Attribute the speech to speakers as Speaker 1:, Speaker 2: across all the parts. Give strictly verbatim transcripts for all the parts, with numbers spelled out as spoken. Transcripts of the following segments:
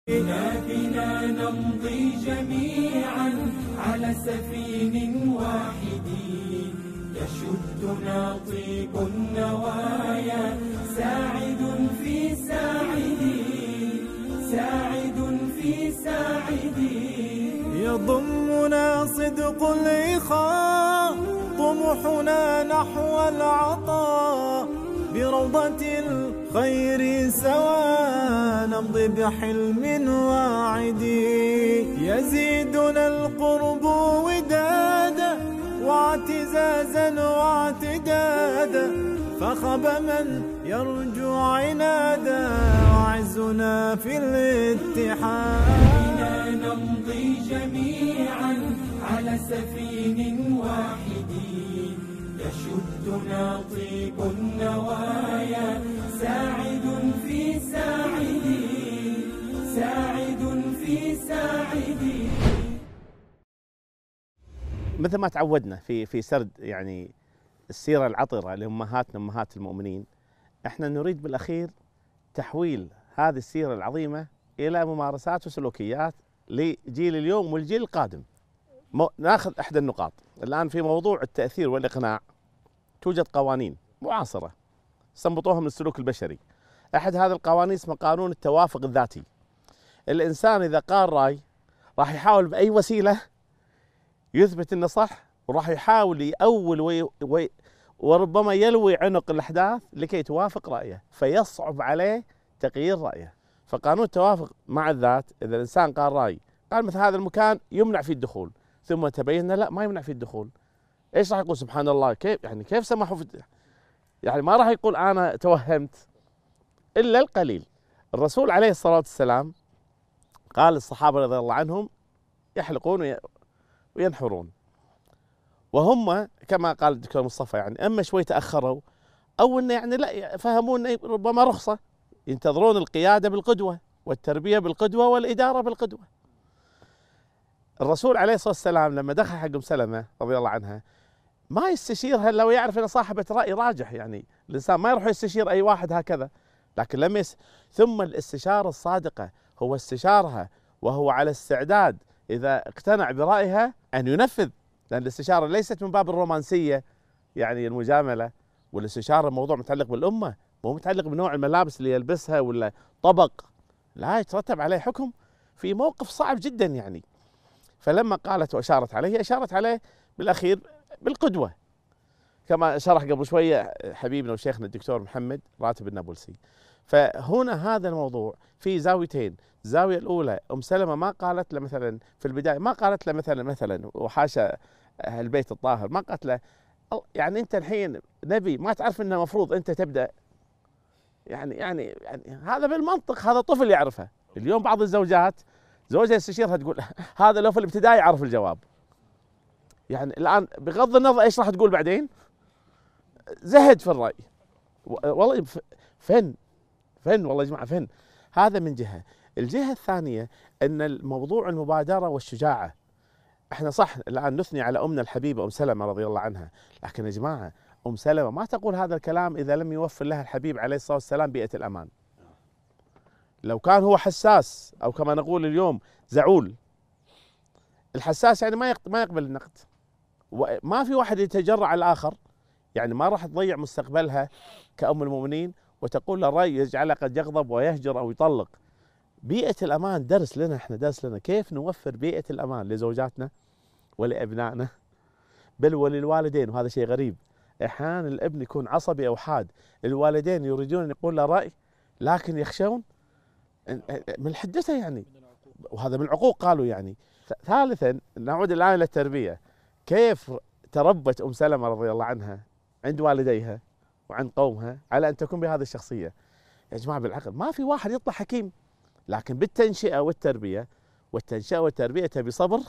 Speaker 1: بنا بنا نمضي جميعا على سفين واحد، يشدنا طيب النوايا، ساعد في ساعد، ساعد في ساعد.
Speaker 2: يضمنا صدق الإخاء، طموحنا نحو العطاء، بروضة الخير سوا نمضي بحلم واعد. يزيدنا القرب ودادا واعتزازا واعتدادا، فخب من يرجو عنادا، وعزنا في الاتحاد.
Speaker 1: بنا نمضي جميعا على سفين واحد، يشدنا طيب النوايا، ساعد في ساعد، ساعد في ساعد.
Speaker 3: مثل ما تعودنا في في سرد يعني السيرة العطرة لأمهاتنا أمهات المؤمنين، احنا نريد بالأخير تحويل هذه السيرة العظيمة إلى ممارسات وسلوكيات لجيل اليوم والجيل القادم. ناخذ إحدى النقاط الآن في موضوع التأثير والإقناع. توجد قوانين معاصرة استنبطوها من السلوك البشري. أحد هذه القوانين اسمه قانون التوافق الذاتي. الإنسان إذا قال رأي راح يحاول بأي وسيلة يثبت أنه صح، وراح يحاول يأول وي وي وربما يلوي عنق الأحداث لكي توافق رأيه، فيصعب عليه تغيير رأيه. فقانون التوافق مع الذات، إذا الإنسان قال رأي، قال مثل هذا المكان يمنع فيه الدخول، ثم تبين لا ما يمنع فيه الدخول، ايش راح يقول؟ سبحان الله، كيف يعني كيف سمحوا في، يعني ما راح يقول انا توهمت الا القليل. الرسول عليه الصلاه والسلام قال الصحابه رضي الله عنهم يحلقون وينحرون، وهم كما قال الدكتور مصطفى يعني اما شوي تاخروا او انه يعني لا فهمون ربما رخصه، ينتظرون القياده بالقدوه والتربيه بالقدوه والاداره بالقدوه. الرسول عليه الصلاه والسلام لما دخل حق ام سلمه رضي الله عنها ما يستشيرها لو يعرف انها صاحبه راي راجح، يعني الانسان ما يروح يستشير اي واحد هكذا، لكن لما يس... ثم الاستشاره الصادقه هو استشارها وهو على استعداد اذا اقتنع برايها ان ينفذ، لان الاستشاره ليست من باب الرومانسيه يعني المجامله، والاستشاره موضوع متعلق بالامه، مو متعلق بنوع الملابس اللي يلبسها ولا طبق، لا يترتب عليه حكم في موقف صعب جدا يعني. فلما قالت واشارت عليه اشارت عليه بالاخير بالقدوه، كما شرح قبل شويه حبيبنا وشيخنا الدكتور محمد راتب النابلسي. فهنا هذا الموضوع في زاويتين، الزاويه الاولى ام سلمه ما قالت له مثلا في البدايه، ما قالت له مثلا مثلا وحاشا البيت الطاهر، ما قالت له يعني انت الحين نبي ما تعرف انه المفروض انت تبدا، يعني يعني يعني هذا بالمنطق، هذا طفل يعرفه. اليوم بعض الزوجات زوجها يستشيرها تقول هذا لو في الابتدائي يعرف الجواب، يعني الان بغض النظر ايش راح تقول بعدين زهد في الراي، والله فن فن والله يا جماعه فن. هذا من جهه. الجهه الثانيه ان الموضوع المبادره والشجاعه. احنا صح الان نثني على امنا الحبيبه ام سلمه رضي الله عنها، لكن يا جماعه ام سلمه ما تقول هذا الكلام اذا لم يوفر لها الحبيب عليه الصلاه والسلام بيئه الامان. لو كان هو حساس او كما نقول اليوم زعول، الحساس يعني ما ما يقبل النقد، وما في واحد يتجرأ على الاخر، يعني ما راح تضيع مستقبلها كأم المؤمنين وتقول له الرأي يجعله قد يغضب ويهجر او يطلق. بيئة الأمان درس لنا، احنا درس لنا كيف نوفر بيئة الأمان لزوجاتنا ولأبنائنا بل وللوالدين. وهذا شيء غريب، احيانا الابن يكون عصبي او حاد، الوالدين يريدون ان يقول له رأي لكن يخشون من حدته يعني، وهذا من العقوق قالوا يعني. ثالثا نعود الآن إلى التربية، كيف تربت أم سلمة رضي الله عنها عند والديها وعند قومها على أن تكون بهذه الشخصية. يا جماعة بالعقل ما في واحد يطلع حكيم، لكن بالتنشئة والتربية، والتنشئة والتربية تبي صبر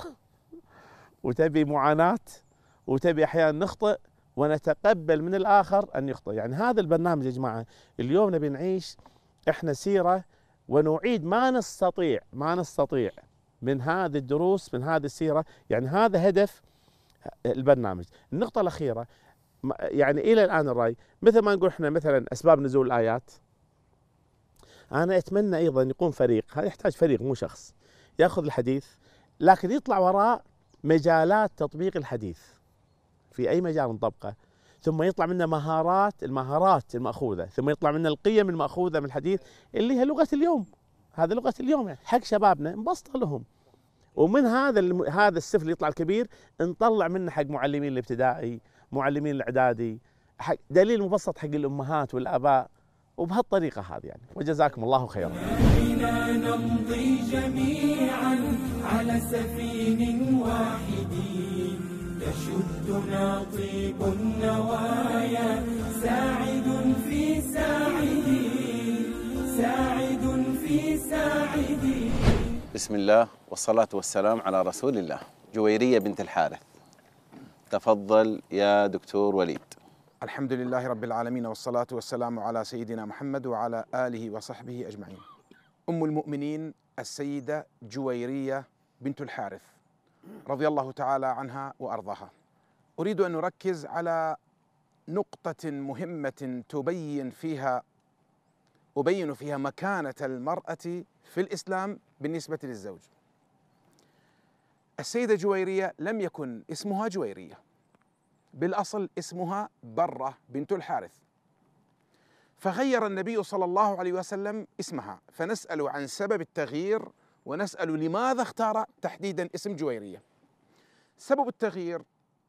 Speaker 3: وتبي معاناة وتبي أحيانا نخطئ ونتقبل من الآخر أن يخطئ. يعني هذا البرنامج يا جماعة اليوم نبي نعيش إحنا سيرة ونعيد ما نستطيع ما نستطيع من هذه الدروس من هذه السيرة، يعني هذا هدف البرنامج. النقطة الأخيرة يعني إلى الآن الرأي مثل ما نقول إحنا مثلا أسباب نزول الآيات، أنا أتمنى أيضا يكون فريق، هذا يحتاج فريق مو شخص، يأخذ الحديث لكن يطلع وراء مجالات تطبيق الحديث في أي مجال نطبقه، ثم يطلع منه مهارات المهارات المأخوذة، ثم يطلع منه القيم المأخوذة من الحديث اللي هي لغة اليوم. هذه لغة اليوم يعني حق شبابنا نبسط لهم، ومن هذا الم... هذا السفل يطلع الكبير نطلع منه حق معلمين الابتدائي، معلمين الاعدادي، حق دليل مبسط حق الامهات والاباء، وبهالطريقه هذه يعني. وجزاكم الله خيرا.
Speaker 1: بنا نمضي جميعا على سفين واحد يشدنا طيب النوايا ساعد في ساعد ساعد في ساعد.
Speaker 4: بسم الله والصلاة والسلام على رسول الله. جويرية بنت الحارث، تفضل يا دكتور وليد.
Speaker 5: الحمد لله رب العالمين والصلاة والسلام على سيدنا محمد وعلى آله وصحبه أجمعين. أم المؤمنين السيدة جويرية بنت الحارث رضي الله تعالى عنها وأرضاها. أريد أن نركز على نقطة مهمة تبين فيها أبين فيها مكانة المرأة في الإسلام بالنسبة للزوج. السيدة جويرية لم يكن اسمها جويرية، بالأصل اسمها برة بنت الحارث، فغير النبي صلى الله عليه وسلم اسمها، فنسأل عن سبب التغيير ونسأل لماذا اختار تحديدا اسم جويرية. سبب التغيير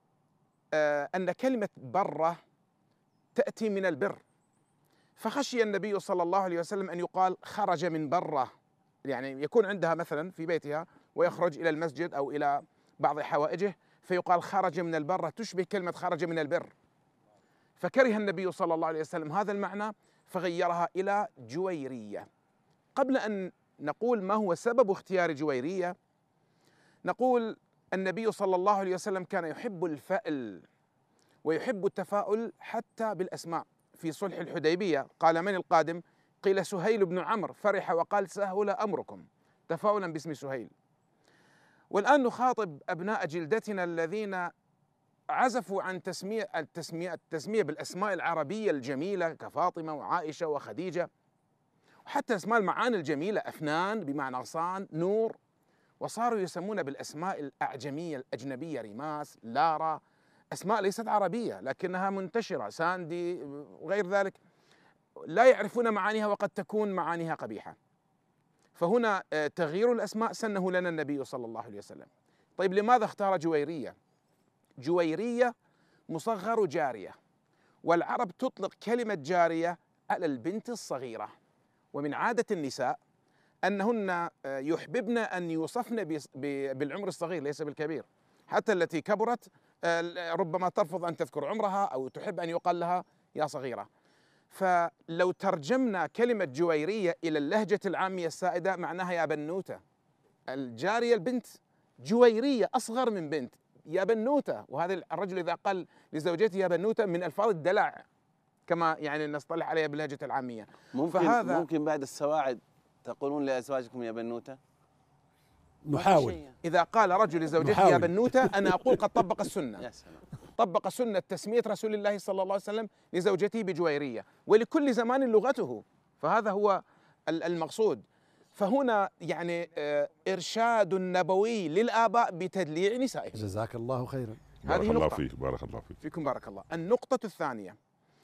Speaker 5: آه أن كلمة برة تأتي من البر، فخشي النبي صلى الله عليه وسلم أن يقال خرج من برة، يعني يكون عندها مثلا في بيتها ويخرج إلى المسجد أو إلى بعض حوائجه فيقال خرج من البرة، تشبه كلمة خرج من البر، فكره النبي صلى الله عليه وسلم هذا المعنى فغيرها إلى جويرية. قبل أن نقول ما هو سبب اختيار جويرية، نقول النبي صلى الله عليه وسلم كان يحب الفأل ويحب التفاؤل حتى بالأسماء. في صلح الحديبية قال من القادم؟ قيل سهيل بن عمرو، فرح وقال سهل أمركم، تفاؤلا باسم سهيل. والآن نخاطب أبناء جلدتنا الذين عزفوا عن تسمية التسمية التسمية بالأسماء العربية الجميلة كفاطمة وعائشة وخديجة، وحتى أسماء المعاني الجميلة أفنان بمعنى غصان، نور، وصاروا يسمون بالأسماء الأعجمية الأجنبية ريماس، لارا، أسماء ليست عربية لكنها منتشرة، ساندي وغير ذلك، لا يعرفون معانيها وقد تكون معانيها قبيحة. فهنا تغيير الأسماء سنه لنا النبي صلى الله عليه وسلم. طيب لماذا اختار جويرية؟ جويرية مصغر جارية، والعرب تطلق كلمة جارية على البنت الصغيرة، ومن عادة النساء أنهن يحببن أن يوصفن بالعمر الصغير ليس بالكبير، حتى التي كبرت ربما ترفض أن تذكر عمرها أو تحب أن يقال لها يا صغيرة. فلو ترجمنا كلمة جويرية إلى اللهجة العامية السائدة معناها يا بنوتة. الجارية البنت، جويرية أصغر من بنت، يا بنوتة. وهذا الرجل إذا قال لزوجته يا بنوتة من ألفاظ الدلع كما يعني نصطلح عليها باللهجة العامية.
Speaker 4: ممكن فهذا ممكن بعد السواعد تقولون لأزواجكم يا بنوتة؟
Speaker 6: نحاول.
Speaker 5: إذا قال رجل لزوجته يا بنوتة أنا أقول قد طبق السنة.
Speaker 4: يا سلام. طبق
Speaker 5: سنة تسمية رسول الله صلى الله عليه وسلم لزوجته بجويرية، ولكل زمان لغته، فهذا هو المقصود. فهنا يعني إرشاد نبوي للآباء بتدليع نسائهم.
Speaker 6: جزاك الله خيرا.
Speaker 7: بارك الله فيك. بارك الله فيك.
Speaker 5: فيكم بارك الله. النقطة الثانية،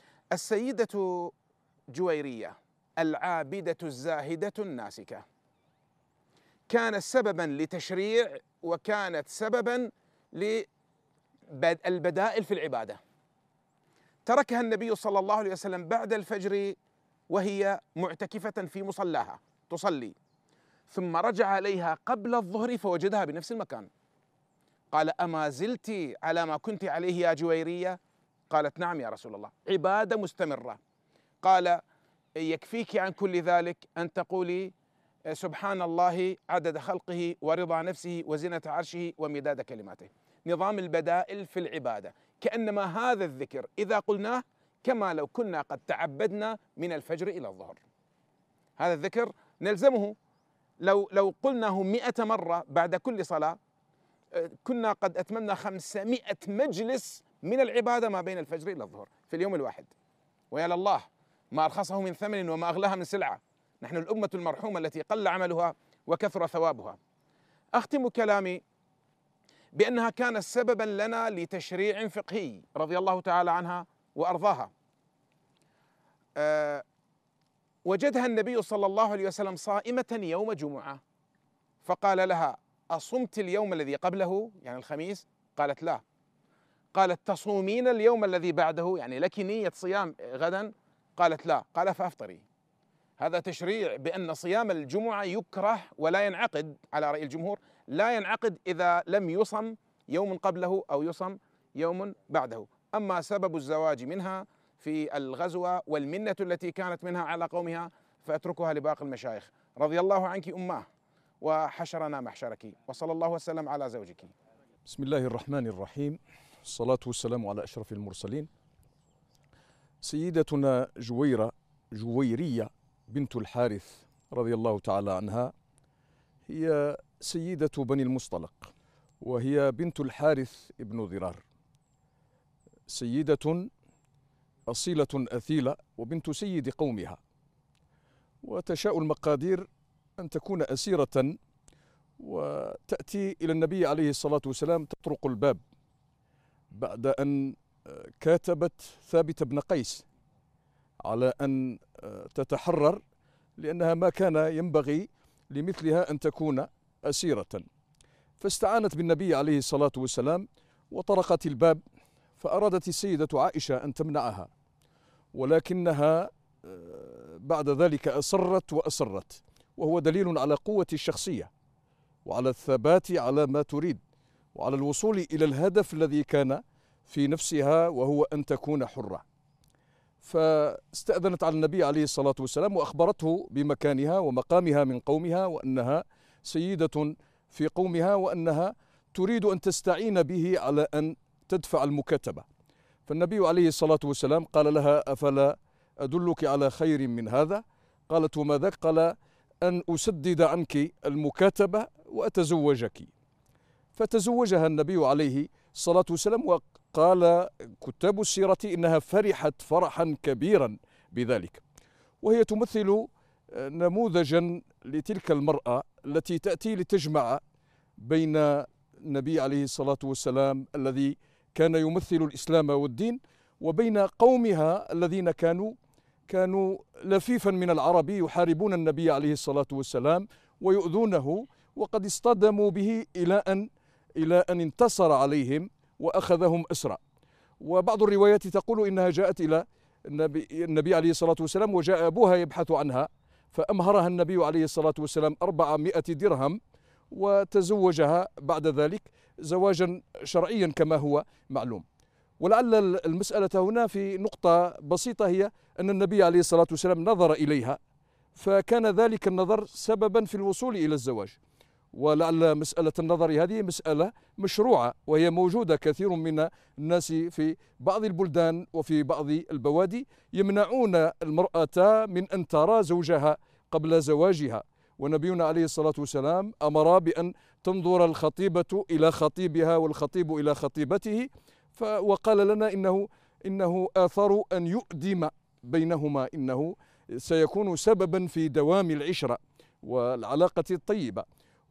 Speaker 5: السيدة جويرية العابدة الزاهدة الناسكة كانت سببا لتشريع وكانت سببا للبدائل في العبادة. تركها النبي صلى الله عليه وسلم بعد الفجر وهي معتكفة في مصلاها تصلي، ثم رجع إليها قبل الظهر فوجدها بنفس المكان. قال أما زلت على ما كنت عليه يا جويرية؟ قالت نعم يا رسول الله، عبادة مستمرة. قال يكفيك عن كل ذلك أن تقولي سبحان الله عدد خلقه ورضا نفسه وزنة عرشه ومداد كلماته. نظام البدائل في العبادة، كأنما هذا الذكر إذا قلناه كما لو كنا قد تعبدنا من الفجر إلى الظهر. هذا الذكر نلزمه، لو لو قلناه مئة مرة بعد كل صلاة كنا قد أتممنا خمسمائة مجلس من العبادة ما بين الفجر إلى الظهر في اليوم الواحد. ويا لله ما أرخصه من ثمن وما أغلاها من سلعة، نحن الأمة المرحومة التي قل عملها وكثر ثوابها. أختم كلامي بأنها كانت سببا لنا لتشريع فقهي رضي الله تعالى عنها وأرضاها. أه وجدها النبي صلى الله عليه وسلم صائمة يوم جمعة، فقال لها: أصمت اليوم الذي قبله يعني الخميس؟ قالت: لا. قالت: تصومين اليوم الذي بعده يعني لك نية صيام غدا؟ قالت: لا. قال: فأفطري. هذا تشريع بأن صيام الجمعة يكره ولا ينعقد على رأي الجمهور، لا ينعقد إذا لم يصم يوم قبله أو يصم يوم بعده. أما سبب الزواج منها في الغزوة والمنة التي كانت منها على قومها فأتركها لباقي المشايخ. رضي الله عنك أماه وحشرنا محشرك، وصلى الله وسلم على زوجك.
Speaker 6: بسم الله الرحمن الرحيم، الصلاة والسلام على أشرف المرسلين. سيدتنا جويرة جويرية بنت الحارث رضي الله تعالى عنها هي سيدة بني المصطلق، وهي بنت الحارث ابن ضرار، سيدة أصيلة أثيلة وبنت سيد قومها، وتشاء المقادير أن تكون أسيرة وتأتي إلى النبي عليه الصلاة والسلام تطرق الباب بعد أن كاتبت ثابت بن قيس على أن تتحرر، لأنها ما كان ينبغي لمثلها أن تكون أسيرة، فاستعانت بالنبي عليه الصلاة والسلام وطرقت الباب، فأرادت السيدة عائشة أن تمنعها، ولكنها بعد ذلك أصرت وأصرت، وهو دليل على قوة الشخصية وعلى الثبات على ما تريد وعلى الوصول إلى الهدف الذي كان في نفسها وهو أن تكون حرة. فاستأذنت على النبي عليه الصلاة والسلام وأخبرته بمكانها ومقامها من قومها، وأنها سيدة في قومها، وأنها تريد أن تستعين به على أن تدفع المكاتبة. فالنبي عليه الصلاة والسلام قال لها: أفلا أدلك على خير من هذا؟ قالت: وما ذاك؟ قال: أن أسدد عنك المكاتبة وأتزوجك. فتزوجها النبي عليه الصلاة والسلام، وقال كتاب السيرة إنها فرحت فرحا كبيرا بذلك، وهي تمثل نموذجا لتلك المرأة التي تأتي لتجمع بين النبي عليه الصلاة والسلام الذي كان يمثل الإسلام والدين وبين قومها الذين كانوا كانوا لفيفا من العرب يحاربون النبي عليه الصلاة والسلام ويؤذونه، وقد اصطدموا به إلى أن إلى أن انتصر عليهم وأخذهم أسرى. وبعض الروايات تقول إنها جاءت إلى النبي, النبي عليه الصلاة والسلام وجاء أبوها يبحث عنها، فأمهرها النبي عليه الصلاة والسلام أربعمائة درهم وتزوجها بعد ذلك زواجا شرعيا كما هو معلوم. ولعل المسألة هنا في نقطة بسيطة، هي أن النبي عليه الصلاة والسلام نظر إليها، فكان ذلك النظر سببا في الوصول إلى الزواج. ولعل مسألة النظر هذه مسألة مشروعة، وهي موجودة كثير من الناس في بعض البلدان وفي بعض البوادي يمنعون المرأة من أن ترى زوجها قبل زواجها، ونبينا عليه الصلاة والسلام أمر بأن تنظر الخطيبة إلى خطيبها والخطيب إلى خطيبته، وقال لنا إنه إنه آثر أن يؤدم بينهما، إنه سيكون سببا في دوام العشرة والعلاقة الطيبة.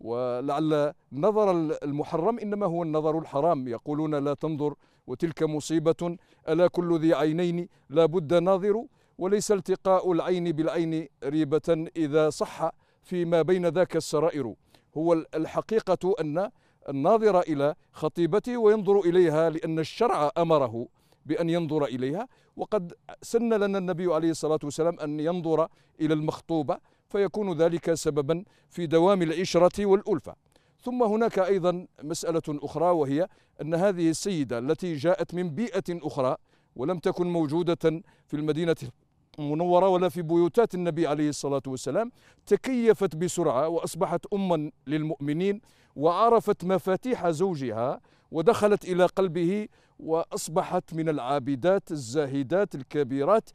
Speaker 6: ولعل النظر المحرم إنما هو النظر الحرام، يقولون لا تنظر وتلك مصيبة، ألا كل ذي عينين لا بد ناظر، وليس التقاء العين بالعين ريبة إذا صح فيما بين ذاك السرائر. هو الحقيقة أن الناظر إلى خطيبته وينظر إليها لأن الشرع أمره بأن ينظر إليها، وقد سن لنا النبي عليه الصلاة والسلام أن ينظر إلى المخطوبة، فيكون ذلك سببا في دوام العشرة والألفة. ثم هناك أيضا مسألة أخرى، وهي أن هذه السيدة التي جاءت من بيئة أخرى ولم تكن موجودة في المدينة المنورة ولا في بيوتات النبي عليه الصلاة والسلام، تكيفت بسرعة وأصبحت أما للمؤمنين، وعرفت مفاتيح زوجها ودخلت إلى قلبه، وأصبحت من العابدات الزاهدات الكبيرات.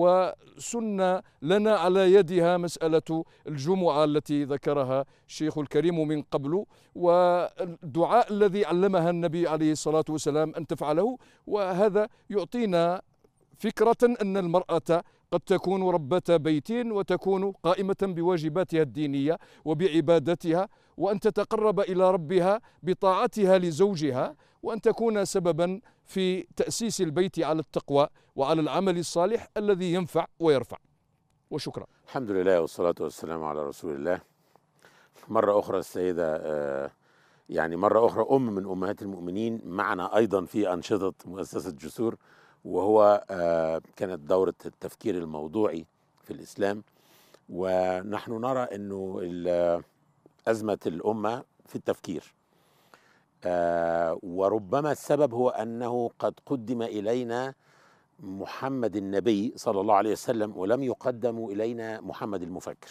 Speaker 6: وسن لنا على يدها مسألة الجمعة التي ذكرها الشيخ الكريم من قبل، والدعاء الذي علمها النبي عليه الصلاة والسلام أن تفعله، وهذا يعطينا فكرة أن المرأة قد تكون ربة بيت وتكون قائمة بواجباتها الدينية وبعبادتها، وأن تتقرب إلى ربها بطاعتها لزوجها، وأن تكون سببا في تأسيس البيت على التقوى وعلى العمل الصالح الذي ينفع ويرفع. وشكرا.
Speaker 8: الحمد لله والصلاة والسلام على رسول الله. مرة أخرى السيدة آه يعني مرة أخرى أم من أمهات المؤمنين معنا أيضا في أنشطة مؤسسة جسور، وهو آه كانت دورة التفكير الموضوعي في الإسلام. ونحن نرى أنه أزمة الأمة في التفكير، آه وربما السبب هو أنه قد قدم إلينا محمد النبي صلى الله عليه وسلم ولم يقدم إلينا محمد المفكر.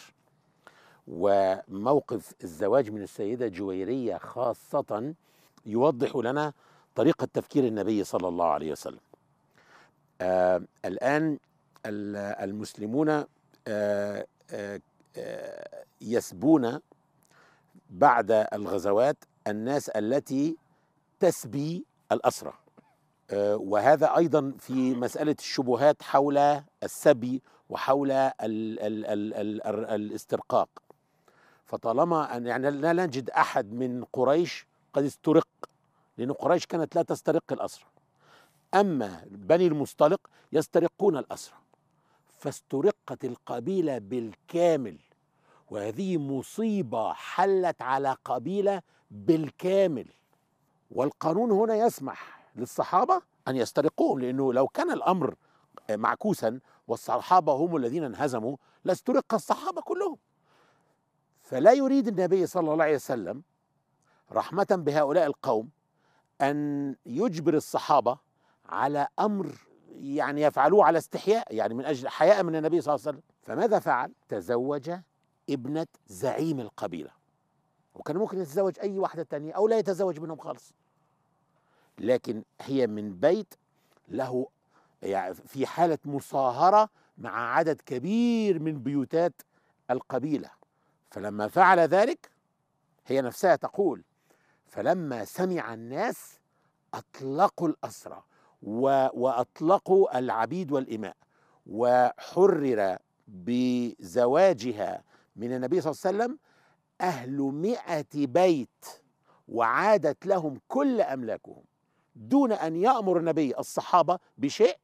Speaker 8: وموقف الزواج من السيدة جويرية خاصة يوضح لنا طريقة تفكير النبي صلى الله عليه وسلم. آه الآن المسلمون آه آه آه يسبون بعد الغزوات الناس التي تسبي الأسرى، آه وهذا أيضا في مسألة الشبهات حول السبي وحول ال ال ال ال ال الاسترقاق. فطالما أن يعني لا نجد أحد من قريش قد استرق، لأن قريش كانت لا تسترق الأسرى، أما بني المصطلق يسترقون الأسرى، فاسترقت القبيلة بالكامل، وهذه مصيبة حلت على قبيلة بالكامل. والقانون هنا يسمح للصحابة أن يسترقوهم، لأنه لو كان الأمر معكوسا والصحابة هم الذين انهزموا لاسترق الصحابة كلهم. فلا يريد النبي صلى الله عليه وسلم رحمة بهؤلاء القوم أن يجبر الصحابة على أمر يعني يفعلوه على استحياء، يعني من أجل حياء من النبي صلى الله عليه وسلم. فماذا فعل؟ تزوج ابنة زعيم القبيلة، وكان ممكن يتزوج أي واحدة تانية أو لا يتزوج منهم خالص، لكن هي من بيت له يعني في حالة مصاهرة مع عدد كبير من بيوتات القبيلة. فلما فعل ذلك هي نفسها تقول: فلما سمع الناس أطلقوا الأسرى وأطلقوا العبيد والإماء، وحرر بزواجها من النبي صلى الله عليه وسلم أهل مئة بيت، وعادت لهم كل أملاكهم دون أن يأمر النبي الصحابة بشيء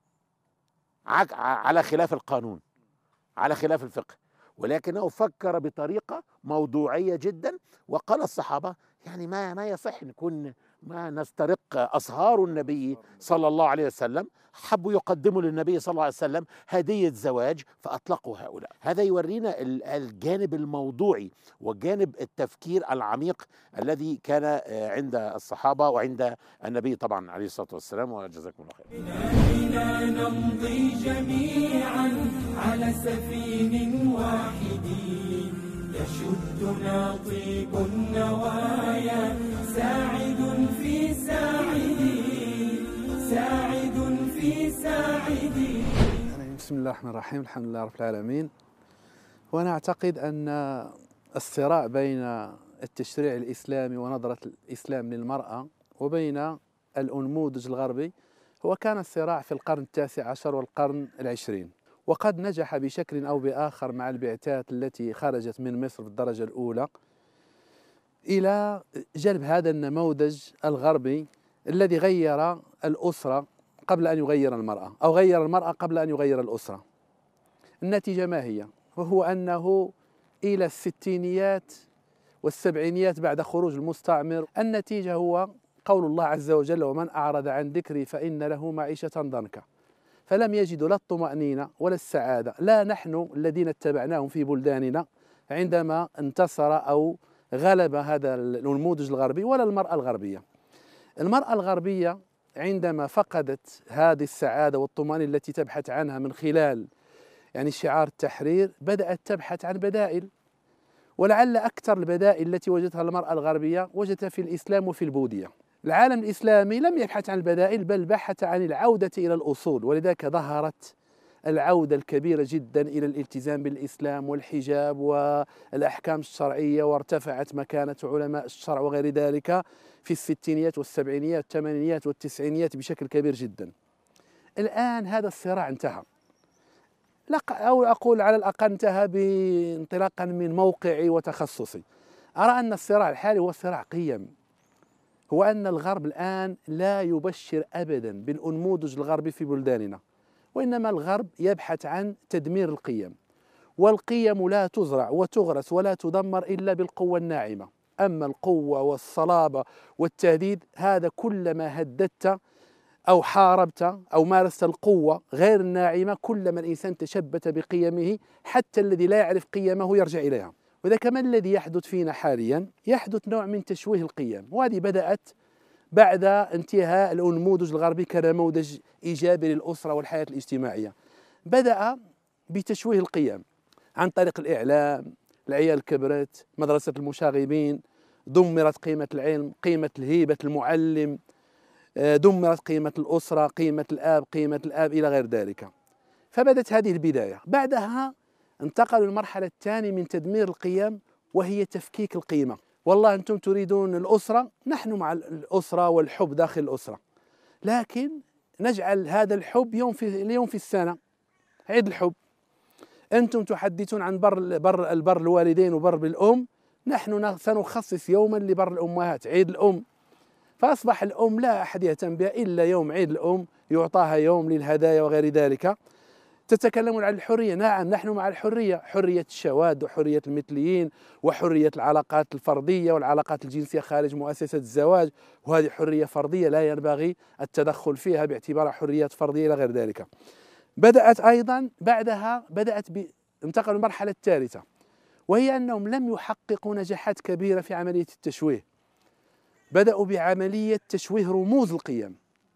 Speaker 8: على خلاف القانون، على خلاف الفقه، ولكنه فكر بطريقة موضوعية جدا. وقال الصحابة: يعني ما ما يصح نكون ما نسترق أصهار النبي صلى الله عليه وسلم. حبوا يقدموا للنبي صلى الله عليه وسلم هدية زواج فأطلقوا هؤلاء. هذا يورينا الجانب الموضوعي وجانب التفكير العميق الذي كان عند الصحابة وعند النبي طبعا عليه الصلاة والسلام. وجزاكم الله خير.
Speaker 1: بنا نمضي جميعا على سفين واحد، يشدنا طيب النوايا، ساعد في ساعد، ساعد في ساعد.
Speaker 9: بسم الله الرحمن الرحيم، الحمد لله رب العالمين. وأنا أعتقد أن الصراع بين التشريع الإسلامي ونظرة الإسلام للمرأة وبين الأنموذج الغربي هو كان الصراع في القرن التاسع عشر والقرن العشرين، وقد نجح بشكل أو بآخر مع البعثات التي خرجت من مصر في الدرجة الأولى إلى جلب هذا النموذج الغربي الذي غير الأسرة قبل أن يغير المرأة، أو غير المرأة قبل أن يغير الأسرة. النتيجة ما هي؟ وهو أنه إلى الستينيات والسبعينيات بعد خروج المستعمر النتيجة هو قول الله عز وجل: ومن أعرض عن ذكري فإن له معيشة ضنكا. فلم يجدوا لا الطمأنينة ولا السعادة، لا نحن الذين اتبعناهم في بلداننا عندما انتصر أو غلب هذا النموذج الغربي، ولا المرأة الغربية. المرأة الغربية عندما فقدت هذه السعادة والطمأنينة التي تبحث عنها من خلال يعني شعار التحرير، بدأت تبحث عن بدائل، ولعل أكثر البدائل التي وجدتها المرأة الغربية وجدتها في الإسلام وفي البوذية. العالم الإسلامي لم يبحث عن البدائل بل بحث عن العودة إلى الأصول، ولذلك ظهرت العودة الكبيرة جدا إلى الالتزام بالإسلام والحجاب والأحكام الشرعية، وارتفعت مكانة علماء الشرع وغير ذلك في الستينيات والسبعينيات والثمانينيات والتسعينيات بشكل كبير جدا. الآن هذا الصراع انتهى. لا أو أقول على الأقل انتهى بانطلاقا من موقعي وتخصصي. أرى أن الصراع الحالي هو صراع قيم، هو أن الغرب الآن لا يبشر أبدا بالأنموذج الغربي في بلداننا، وإنما الغرب يبحث عن تدمير القيم، والقيم لا تزرع وتغرس ولا تدمر إلا بالقوة الناعمة. أما القوة والصلابة والتهديد هذا كلما هددت أو حاربت أو مارست القوة غير الناعمة كلما الإنسان تشبت بقيمه، حتى الذي لا يعرف قيمه يرجع إليها. وإذا كما الذي يحدث فينا حاليا يحدث نوع من تشويه القيم، وهذه بدأت بعد انتهاء الأنموذج الغربي كنموذج إيجابي للأسرة والحياة الاجتماعية. بدأ بتشويه القيم عن طريق الإعلام، العيال كبرت، مدرسة المشاغبين، دمرت قيمة العلم، قيمة الهيبة المعلم، دمرت قيمة الأسرة، قيمة الآب، قيمة الآب إلى غير ذلك. فبدت هذه البداية. بعدها انتقلوا للمرحلة الثانية من تدمير القيم، وهي تفكيك القيمة. والله أنتم تريدون الأسرة، نحن مع الأسرة والحب داخل الأسرة، لكن نجعل هذا الحب يوم في اليوم في السنة، عيد الحب. أنتم تحدثون عن بر بر البر الوالدين وبر بالأم، نحن سنخصص يوما لبر الأمهات، عيد الأم. فأصبح الأم لا أحد يهتم بها إلا يوم عيد الأم، يعطاها يوم للهدايا وغير ذلك. تتكلمون عن الحرية، نعم نحن مع الحرية، حرية الشواذ وحرية المثليين وحرية العلاقات الفردية والعلاقات الجنسية خارج مؤسسة الزواج، وهذه حرية فردية لا ينبغي التدخل فيها باعتبارها حريات فردية إلى غير ذلك. بدأت أيضا بعدها بدأت ب... انتقلوا للمرحلة الثالثة، وهي أنهم لم يحققوا نجاحات كبيرة في عملية التشويه. بدأوا بعملية تشويه رموز القيم،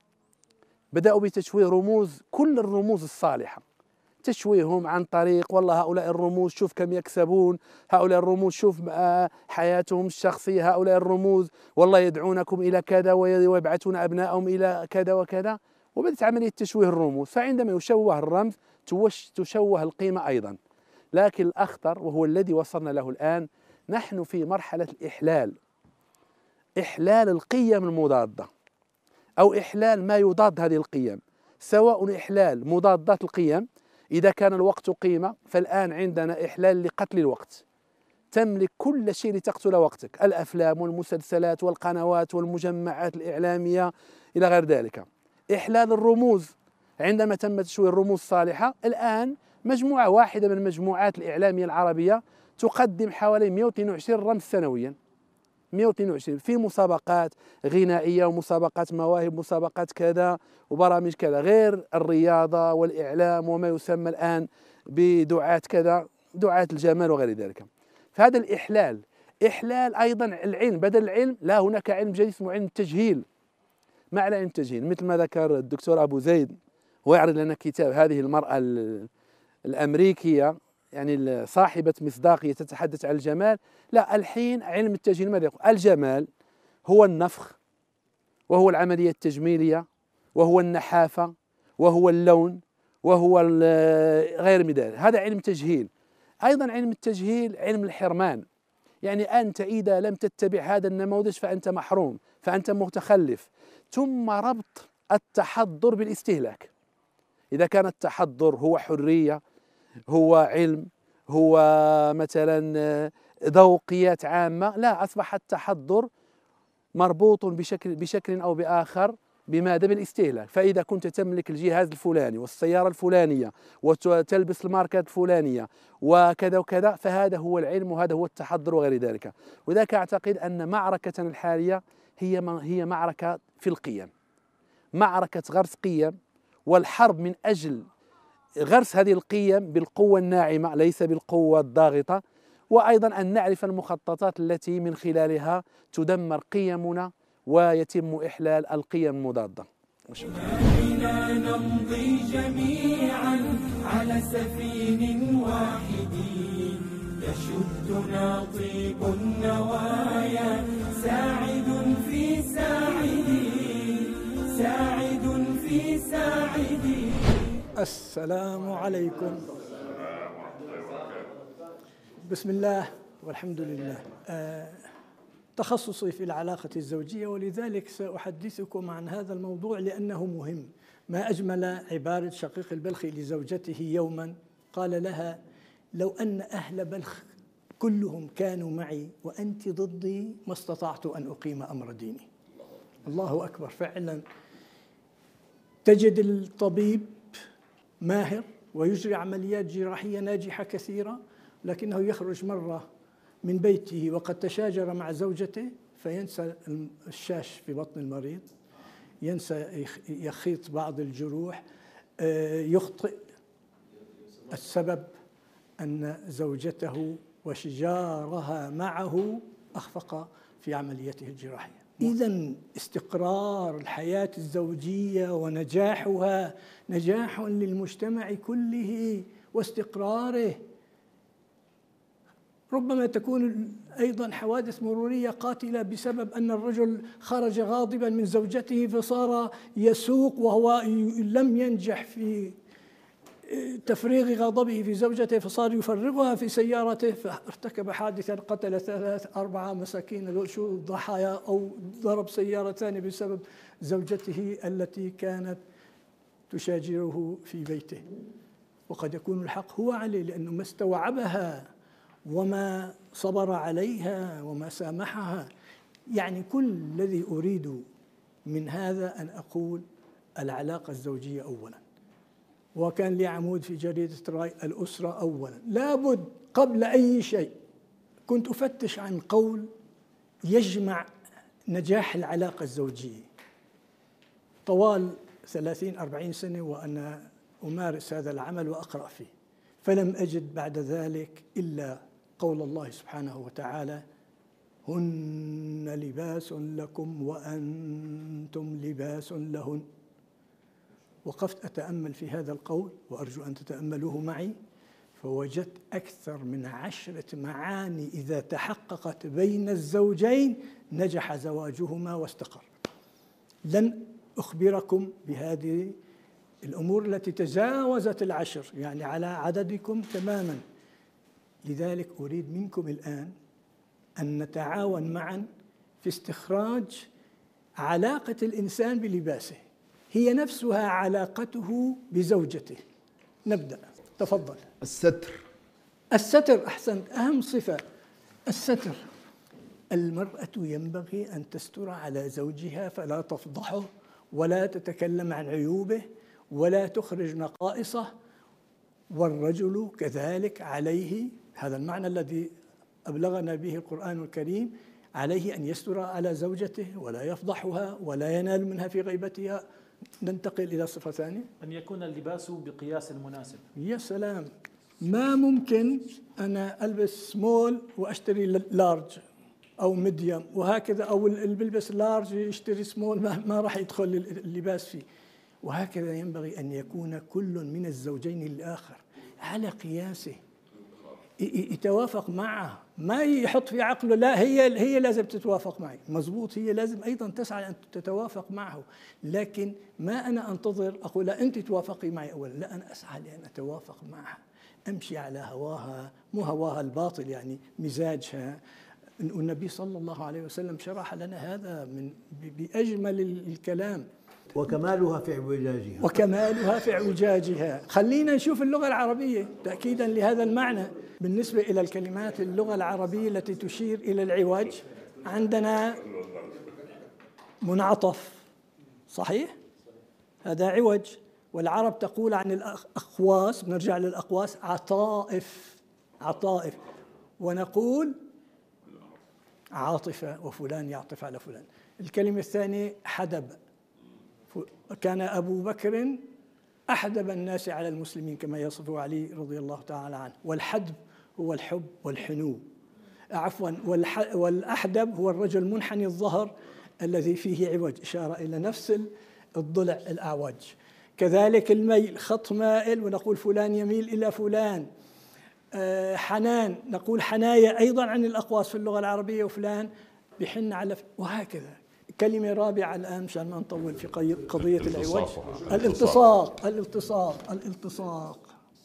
Speaker 9: بدأوا بتشويه رموز كل الرموز الصالحة، تشويههم عن طريق والله هؤلاء الرموز شوف كم يكسبون، هؤلاء الرموز شوف حياتهم الشخصية، هؤلاء الرموز والله يدعونكم إلى كذا ويبعثون أبنائهم إلى كذا وكذا. وبدأت عملية تشويه الرموز، فعندما يشوه الرمز تشوه القيمة أيضا. لكن الأخطر وهو الذي وصلنا له الآن، نحن في مرحلة الإحلال، إحلال القيم المضادة أو إحلال ما يضاد هذه القيم، سواء إحلال مضادات القيم. إذا كان الوقت قيمة، فالآن عندنا إحلال لقتل الوقت، تملك كل شيء لتقتل وقتك، الأفلام والمسلسلات والقنوات والمجمعات الإعلامية إلى غير ذلك. إحلال الرموز، عندما تم تشويه الرموز الصالحة، الآن مجموعة واحدة من المجموعات الإعلامية العربية تقدم حوالي مئة واثنين وعشرين رمز سنويا، مئة واثنين وعشرين في مسابقات غنائية ومسابقات مواهب، مسابقات كذا وبرامج كذا، غير الرياضة والإعلام وما يسمى الآن بدعاة كذا، دعاة الجمال وغير ذلك. فهذا الإحلال. إحلال أيضا العلم، بدل العلم لا، هناك علم جديد اسمه علم التجهيل. ما على علم التجهيل؟ مثل ما ذكر الدكتور أبو زيد ويعرض لنا كتاب هذه المرأة الأمريكية، يعني صاحبة مصداقية تتحدث عن الجمال. لا، الحين علم التجميل ماذا يقول؟ الجمال هو النفخ، وهو العملية التجميلية، وهو النحافة، وهو اللون، وهو غير مدار. هذا علم تجهيل. أيضا علم التجهيل علم الحرمان، يعني أنت إذا لم تتبع هذا النموذج فأنت محروم، فأنت متخلف. ثم ربط التحضر بالاستهلاك. إذا كان التحضر هو حرية، هو علم، هو مثلا ذوقيات عامة، لا، أصبح التحضر مربوط بشكل بشكل أو بآخر بماذا؟ بالاستهلاك. فإذا كنت تملك الجهاز الفلاني والسيارة الفلانية وتلبس الماركات الفلانية وكذا وكذا، فهذا هو العلم وهذا هو التحضر وغير ذلك. وذاك أعتقد أن معركتنا الحالية هي هي معركة في القيم، معركة غرس قيم، والحرب من أجل غرس هذه القيم بالقوة الناعمة ليس بالقوة الضاغطة، وأيضا أن نعرف المخططات التي من خلالها تدمر قيمنا ويتم إحلال القيم المضادة.
Speaker 1: بنا نمضي جميعا على سفين واحد، يشدنا طيب النوايا، ساعد في ساعد، ساعد في ساعد.
Speaker 10: السلام عليكم. بسم الله والحمد لله. آه تخصصي في العلاقة الزوجية، ولذلك سأحدثكم عن هذا الموضوع لأنه مهم. ما أجمل عبارة شقيق البلخي لزوجته يوما قال لها: لو أن أهل بلخ كلهم كانوا معي وأنت ضدي ما استطعت أن أقيم أمر ديني. الله أكبر. فعلا تجد الطبيب ماهر ويجري عمليات جراحية ناجحة كثيرة، لكنه يخرج مرة من بيته وقد تشاجر مع زوجته فينسى الشاش في بطن المريض، ينسى يخيط بعض الجروح، يخطئ. السبب أن زوجته وشجارها معه أخفق في عمليته الجراحية. إذن استقرار الحياة الزوجية ونجاحها نجاح للمجتمع كله واستقراره. ربما تكون أيضا حوادث مرورية قاتلة بسبب أن الرجل خرج غاضبا من زوجته فصار يسوق وهو لم ينجح في تفريغ غضبه في زوجته فصار يفرغها في سيارته فارتكب حادثا قتل ثلاث أربعة مساكين شو ضحايا أو ضرب سيارة ثانية بسبب زوجته التي كانت تشاجره في بيته. وقد يكون الحق هو عليه لأنه ما استوعبها وما صبر عليها وما سامحها. يعني كل الذي أريد من هذا أن أقول العلاقة الزوجية أولا، وكان لي عمود في جريدة راي الأسرة أولا. لابد قبل أي شيء كنت أفتش عن قول يجمع نجاح العلاقة الزوجية طوال ثلاثين أربعين سنة وأنا أمارس هذا العمل وأقرأ فيه، فلم أجد بعد ذلك إلا قول الله سبحانه وتعالى: هن لباس لكم وأنتم لباس لهن. وقفت أتأمل في هذا القول وأرجو أن تتأملوه معي، فوجدت أكثر من عشرة معاني إذا تحققت بين الزوجين نجح زواجهما واستقر. لن أخبركم بهذه الأمور التي تجاوزت العشر، يعني على عددكم تماما. لذلك أريد منكم الآن أن نتعاون معا في استخراج علاقة الإنسان بلباسه، هي نفسها علاقته بزوجته. نبدأ. تفضل.
Speaker 11: الستر.
Speaker 10: الستر، أحسنت، أهم صفة الستر. المرأة ينبغي أن تستر على زوجها فلا تفضحه ولا تتكلم عن عيوبه ولا تخرج نقائصه، والرجل كذلك عليه هذا المعنى الذي أبلغنا به القرآن الكريم، عليه أن يستر على زوجته ولا يفضحها ولا ينال منها في غيبتها. ننتقل إلى صفة ثانية،
Speaker 12: أن يكون اللباس بقياس المناسب.
Speaker 10: يا سلام، ما ممكن أنا ألبس سمول وأشتري لارج أو ميديوم وهكذا، أو اللي بيلبس لارج يشتري سمول، ما, ما راح يدخل اللباس فيه. وهكذا ينبغي أن يكون كل من الزوجين الآخر على قياسه، يتوافق معه، ما يحط في عقله لا هي هي لازم تتوافق معي. مزبوط، هي لازم أيضا تسعى أن تتوافق معه، لكن ما أنا أنتظر أقول لا أنت توافقي معي أولا، لا، أنا أسعى لأن أتوافق معها، أمشي على هواها، مو هواها الباطل يعني مزاجها. النبي صلى الله عليه وسلم شرح لنا هذا من بأجمل الكلام.
Speaker 11: وكمالها في اعوجاجها.
Speaker 10: وكمالها في اعوجاجها. خلينا نشوف اللغة العربية تأكيدا لهذا المعنى. بالنسبة إلى الكلمات اللغة العربية التي تشير إلى العوج، عندنا منعطف، صحيح؟ هذا عوج. والعرب تقول عن الأقواس، بنرجع للأقواس، عطائف، عطائف، ونقول عاطفة، وفلان يعطف على فلان. الكلمة الثانية حدب، كان أبو بكر أحدب الناس على المسلمين كما يصفه علي رضي الله تعالى عنه. والحدب هو الحب والحنو، عفوا، والأحدب هو الرجل منحني الظهر الذي فيه عوج، إشارة إلى نفس الضلع الأعوج. كذلك الميل، خط مائل ونقول فلان يميل إلى فلان. حنان، نقول حنايا أيضا عن الأقواس في اللغة العربية، وفلان بحن على، وهكذا. كلمة رابعة الآن مشان ما نطول في قضية العوج، الالتصاق. الالتصاق الالتصاق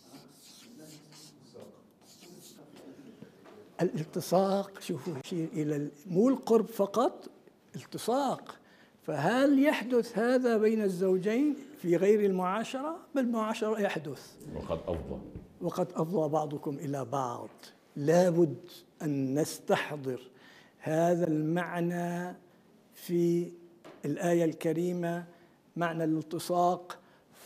Speaker 10: الالتصاق شوفوا، يشير إلى مو القرب فقط، التصاق. فهل يحدث هذا بين الزوجين في غير المعاشرة؟ بالمعاشرة يحدث.
Speaker 7: وقد أفضى
Speaker 10: وقد أفضى بعضكم إلى بعض. لابد أن نستحضر هذا المعنى في الآية الكريمة، معنى الالتصاق،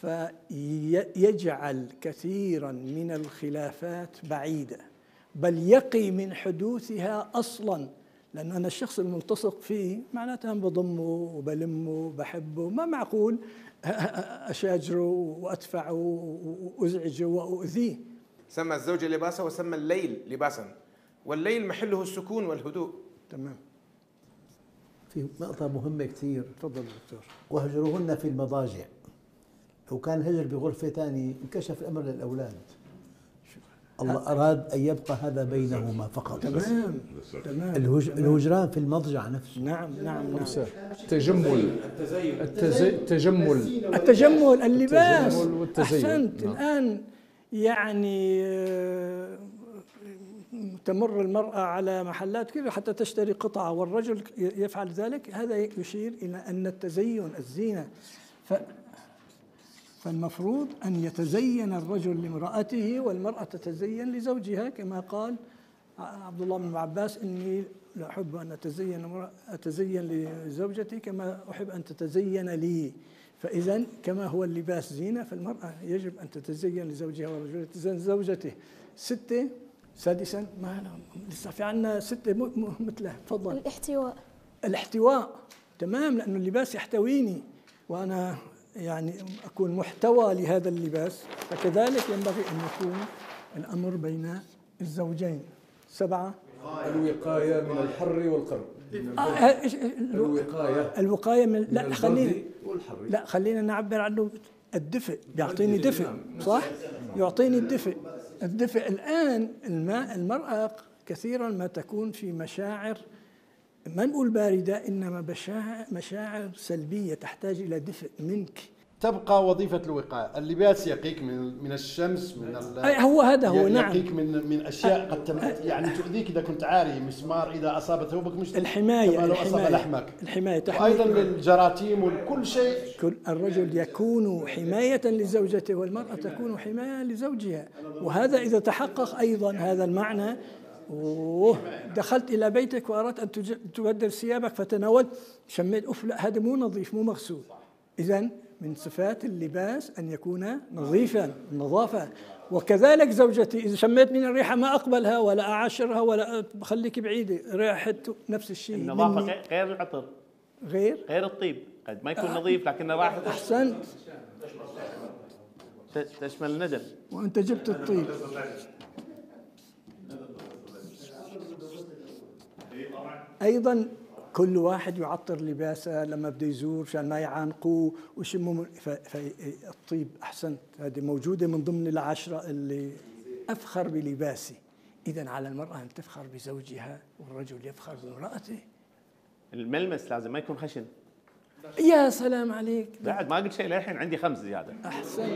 Speaker 10: فيجعل كثيرا من الخلافات بعيدة، بل يقي من حدوثها أصلا. لأن أنا الشخص الملتصق فيه معناته أنا بضمه وبلمه وبحبه، ما معقول أشاجره وأدفعه وأزعجه وأؤذيه.
Speaker 5: سمى الزوج لباسا وسمى الليل لباسا، والليل محله السكون والهدوء.
Speaker 10: تمام.
Speaker 11: في نقطة مهمة كثير.
Speaker 10: تفضل دكتور.
Speaker 11: واهجروهن في المضاجع. لو كان هجر بغرفة ثانية انكشف الأمر للأولاد. الله أراد أن يبقى هذا بينهما فقط.
Speaker 10: تمام تمام.
Speaker 11: الهج... الهجران في المضجع نفسه.
Speaker 10: نعم نعم نعم.
Speaker 6: التجمل التجمل
Speaker 10: التجمل اللباس.
Speaker 6: التجمل والتزين.
Speaker 10: أحسنت.
Speaker 6: نعم.
Speaker 10: الآن يعني تمر المرأة على محلات كذا حتى تشتري قطعة والرجل يفعل ذلك، هذا يشير إلى أن التزين الزينة. ف فالمفروض أن يتزين الرجل لامرأته والمرأة تتزين لزوجها، كما قال عبد الله بن عباس: إني لا أحب أن أتزين أتزين لزوجتي كما أحب أن تتزين لي. فإذا كما هو اللباس زينة، فالمرأة يجب أن تتزين لزوجها والرجل يتزين لزوجته. ستة سادسا، ما لسه في عنا ستة مثله. تفضل.
Speaker 13: الاحتواء.
Speaker 10: الاحتواء تمام، لأنه اللباس يحتويني وأنا يعني أكون محتوى لهذا اللباس، فكذلك ينبغي أن يكون الأمر بين الزوجين. سبعة،
Speaker 6: الوقاية من الحر والقرب.
Speaker 10: آه
Speaker 6: الوقاية
Speaker 10: الوقاية من لا خلينا
Speaker 6: والحر.
Speaker 10: لا خلينا نعبر عنه الدفء، بيعطيني دفء، صح؟ يعطيني الدفء. الدفء الآن الماء المرأة كثيرا ما تكون في مشاعر، ما نقول باردة، إنما مشاعر سلبية تحتاج إلى دفء منك.
Speaker 14: تبقى وظيفة الوقاية، اللباس يقيك من من الشمس، من
Speaker 10: أي هو هذا هو. نعم،
Speaker 14: يقيك من من أشياء قد تم يعني تؤذيك إذا كنت عاري، مسمار إذا أصاب ثوبك، مش
Speaker 10: الحماية
Speaker 14: كما لو
Speaker 10: الحماية
Speaker 14: أصاب لحمك.
Speaker 10: الحماية
Speaker 14: وأيضا للجراثيم وكل شيء.
Speaker 10: كل الرجل يكون حماية لزوجته والمرأة تكون حماية لزوجها، وهذا إذا تحقق أيضا هذا المعنى. أوه، دخلت إلى بيتك وأردت أن تبدل ثيابك فتناولت، شميت أوف، لا هذا مو نظيف مو مغسول. إذن من صفات اللباس أن يكون نظيفا، النظافة. وكذلك زوجتي إذا شميت من الريحة ما أقبلها ولا أعاشرها ولا بخليك بعيدة، ريحة نفس الشيء.
Speaker 3: النظافة غير العطر،
Speaker 10: غير
Speaker 3: غير الطيب، قد ما يكون آه. نظيف لكنه راحة.
Speaker 10: أحسنت،
Speaker 3: تشمل الندم.
Speaker 10: وأنت جبت الطيب. أيضا كل واحد يعطر لباسه لما بده يزور عشان ما يعانقوه ويشموا. فالطيب أحسنت، هذه موجودة من ضمن العشرة اللي أفخر بلباسي. إذن على المرأة أن تفخر بزوجها والرجل يفخر بامرأته.
Speaker 3: الملمس لازم ما يكون خشن.
Speaker 10: يا سلام عليك،
Speaker 3: بعد ما قلت شيء للحين عندي خمس زيادة.
Speaker 10: أحسنت.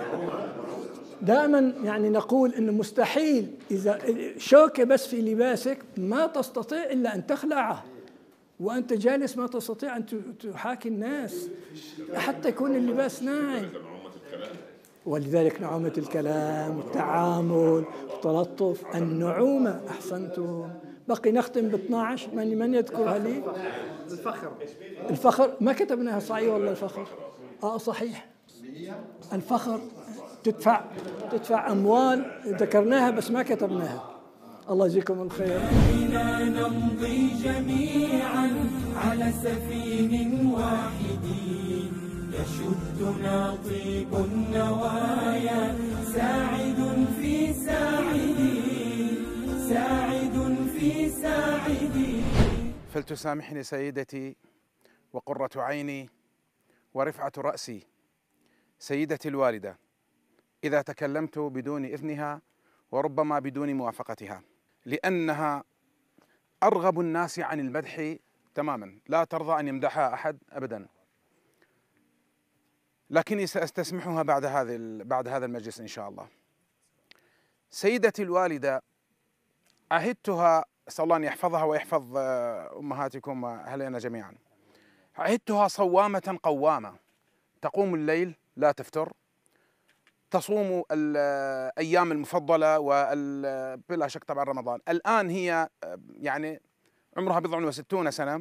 Speaker 10: دائما يعني نقول إنه مستحيل إذا شوكة بس في لباسك ما تستطيع إلا أن تخلعه، وأنت جالس ما تستطيع أن تحاكي الناس حتى يكون اللباس ناعم. ولذلك نعومة الكلام والتعامل والتلطف، النعومة. أحسنتم. بقي نختم ب اثنعش، من من يذكرها لي؟ الفخر. الفخر ما كتبناها صحيح والله. الفخر آه صحيح. الفخر تدفع تدفع أموال، ذكرناها بس ما كتبناها. الله يجزيكم الخير.
Speaker 1: بنا نمضي جميعا على سفين واحد، يشدنا طيب النوايا، ساعد في ساعد، ساعد في ساعد.
Speaker 5: فلتسامحني سيدتي وقرة عيني ورفعة رأسي، سيدتي الوالدة، إذا تكلمت بدون إذنها وربما بدون موافقتها، لأنها أرغب الناس عن المدح تماما، لا ترضى أن يمدحها أحد أبدا. لكني سأستسمحها بعد هذا بعد هذا المجلس إن شاء الله. سيدتي الوالدة عهدتها، أسأل الله أن يحفظها ويحفظ أمهاتكم وأهلنا جميعا، عهدتها صوامة قوامة، تقوم الليل لا تفتر، تصوم الأيام المفضلة وبلا شك طبعا رمضان. الآن هي يعني عمرها بضع وستون سنة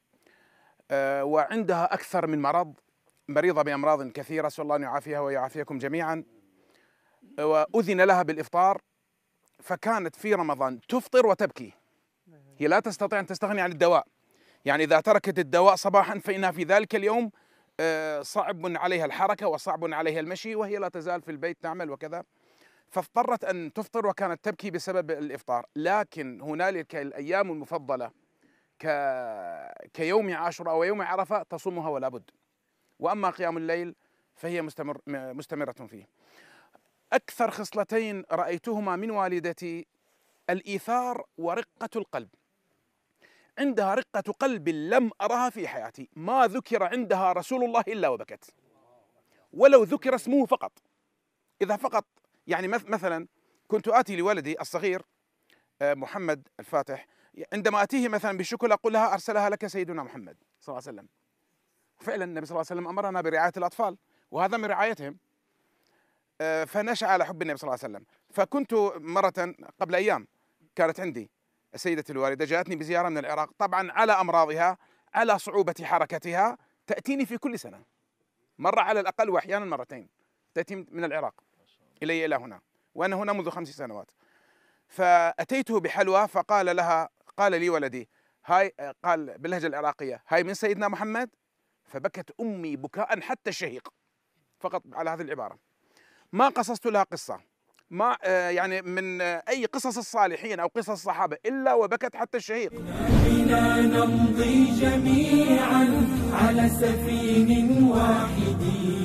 Speaker 5: وعندها أكثر من مرض، مريضة بأمراض كثيرة، أسأل الله أن يعافيها ويعافيكم جميعا. وأذن لها بالإفطار، فكانت في رمضان تفطر وتبكي. هي لا تستطيع أن تستغني عن الدواء، يعني إذا تركت الدواء صباحا فإنها في ذلك اليوم صعب عليها الحركة وصعب عليها المشي، وهي لا تزال في البيت تعمل وكذا، فاضطرت أن تفطر وكانت تبكي بسبب الإفطار. لكن هنالك الأيام المفضلة ك... كيوم عاشوراء ويوم عرفة تصومها ولا بد. وأما قيام الليل فهي مستمر... مستمرة فيه. أكثر خصلتين رأيتهما من والدتي الإيثار ورقة القلب. عندها رقة قلب لم أرها في حياتي، ما ذكر عندها رسول الله إلا وبكت، ولو ذكر اسمه فقط. إذا فقط يعني مثلا كنت آتي لولدي الصغير محمد الفاتح، عندما أتيه مثلا بالشكل أقول لها أرسلها لك سيدنا محمد صلى الله عليه وسلم. فعلا النبي صلى الله عليه وسلم أمرنا برعاية الأطفال وهذا من رعايتهم، فنشأ على حب النبي صلى الله عليه وسلم. فكنت مرة قبل أيام كانت عندي السيدة الوالدة جاءتني بزيارة من العراق، طبعا على أمراضها على صعوبة حركتها تأتيني في كل سنة مرة على الأقل وأحيانا مرتين، تأتي من العراق إلي إلى هنا، وأنا هنا منذ خمس سنوات. فأتيته بحلوى فقال لها، قال لي ولدي هاي، قال باللهجة العراقية هاي من سيدنا محمد، فبكت أمي بكاء حتى الشهيق فقط على هذه العبارة. ما قصصت لها قصة ما يعني من أي قصص الصالحين أو قصص الصحابة إلا وبكت حتى الشهيق.
Speaker 1: بنا نمضي جميعا على سفين واحد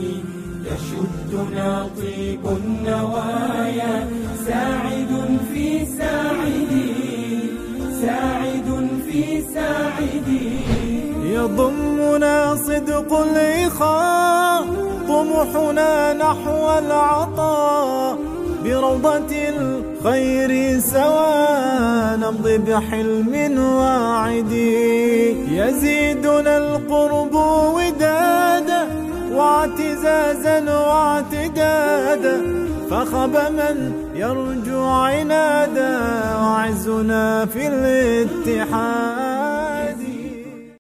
Speaker 1: يشدنا طيب النوايا، ساعد في ساعد ساعد في ساعد.
Speaker 2: يضمنا صدق الإخاء، طموحنا نحو العطاء، بروضة الخير سوا نمضي بحلم واعد. يزيدنا القرب ودادا واعتزازا واعتدادا، فخب من يرجو عنادا، وعزنا في الاتحاد.